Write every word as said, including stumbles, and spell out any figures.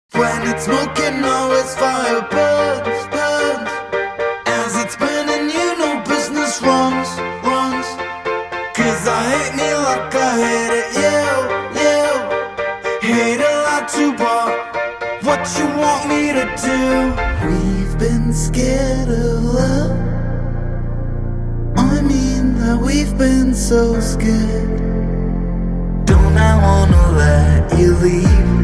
When it's smoking, always fire burns, burns. As it's burning, you know business runs, runs. Cause I hate me like I hate it, you, you. Hate a lot too, but what you want me to do? We've been scared of love. I mean that we've been so scared. Don't I wanna let you leave?